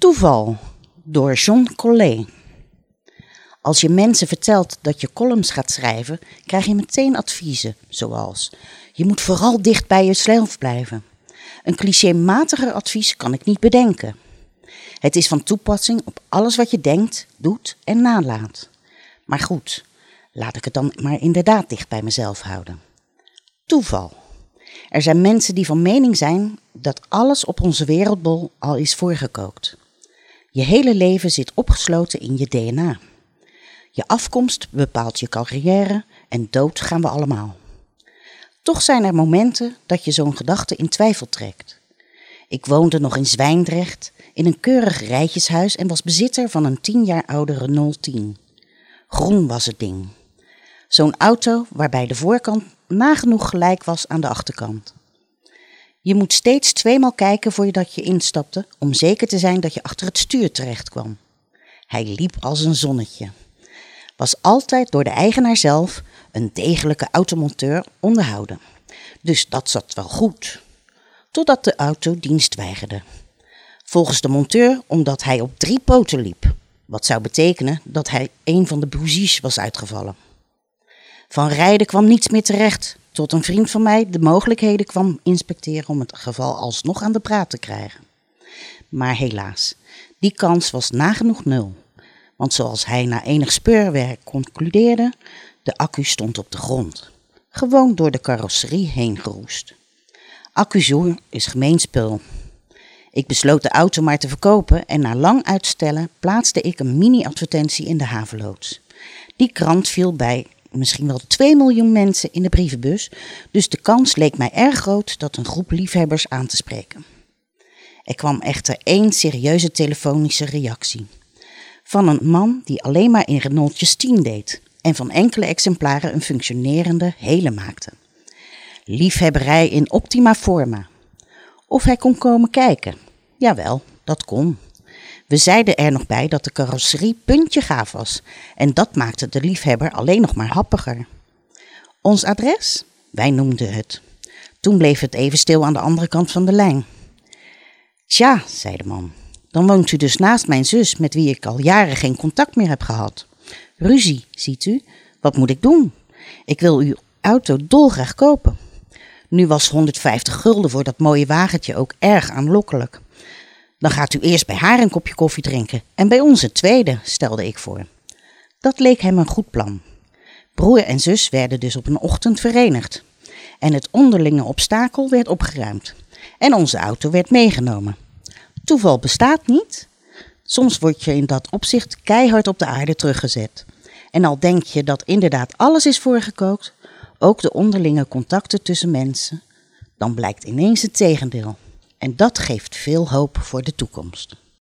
Toeval door John Collet. Als je mensen vertelt dat je columns gaat schrijven, krijg je meteen adviezen, zoals: je moet vooral dicht bij jezelf blijven. Een clichématiger advies kan ik niet bedenken. Het is van toepassing op alles wat je denkt, doet en nalaat. Maar goed, laat ik het dan maar inderdaad dicht bij mezelf houden. Toeval. Er zijn mensen die van mening zijn dat alles op onze wereldbol al is voorgekookt. Je hele leven zit opgesloten in je DNA. Je afkomst bepaalt je carrière en dood gaan we allemaal. Toch zijn er momenten dat je zo'n gedachte in twijfel trekt. Ik woonde nog in Zwijndrecht in een keurig rijtjeshuis en was bezitter van een 10 jaar oude Renault 10. Groen was het ding. Zo'n auto waarbij de voorkant nagenoeg gelijk was aan de achterkant. Je moet steeds 2 maal kijken voordat je instapte om zeker te zijn dat je achter het stuur terecht kwam. Hij liep als een zonnetje. Was altijd door de eigenaar zelf, een degelijke automonteur, onderhouden. Dus dat zat wel goed. Totdat de auto dienst weigerde. Volgens de monteur omdat hij op 3 poten liep. Wat zou betekenen dat hij een van de bougies was uitgevallen. Van rijden kwam niets meer terecht, tot een vriend van mij de mogelijkheden kwam inspecteren om het geval alsnog aan de praat te krijgen. Maar helaas, die kans was nagenoeg 0. Want zoals hij na enig speurwerk concludeerde, de accu stond op de grond. Gewoon door de carrosserie heen geroest. Accuzoer is gemeen spul. Ik besloot de auto maar te verkopen en na lang uitstellen plaatste ik een mini-advertentie in de havenloods. Die krant viel bij misschien wel 2 miljoen mensen in de brievenbus, dus de kans leek mij erg groot dat een groep liefhebbers aan te spreken. Er kwam echter 1 serieuze telefonische reactie. Van een man die alleen maar in Renaultjes 10 deed en van enkele exemplaren een functionerende hele maakte. Liefhebberij in optima forma. Of hij kon komen kijken. Jawel, dat kon. We zeiden er nog bij dat de carrosserie puntje gaaf was en dat maakte de liefhebber alleen nog maar happiger. Ons adres? Wij noemden het. Toen bleef het even stil aan de andere kant van de lijn. Tja, zei de man, dan woont u dus naast mijn zus met wie ik al jaren geen contact meer heb gehad. Ruzie, ziet u? Wat moet ik doen? Ik wil uw auto dolgraag kopen. Nu was 150 gulden voor dat mooie wagentje ook erg aanlokkelijk. Dan gaat u eerst bij haar een kopje koffie drinken en bij ons het tweede, stelde ik voor. Dat leek hem een goed plan. Broer en zus werden dus op een ochtend verenigd. En het onderlinge obstakel werd opgeruimd. En onze auto werd meegenomen. Toeval bestaat niet. Soms word je in dat opzicht keihard op de aarde teruggezet. En al denk je dat inderdaad alles is voorgekookt, ook de onderlinge contacten tussen mensen, dan blijkt ineens het tegendeel. En dat geeft veel hoop voor de toekomst.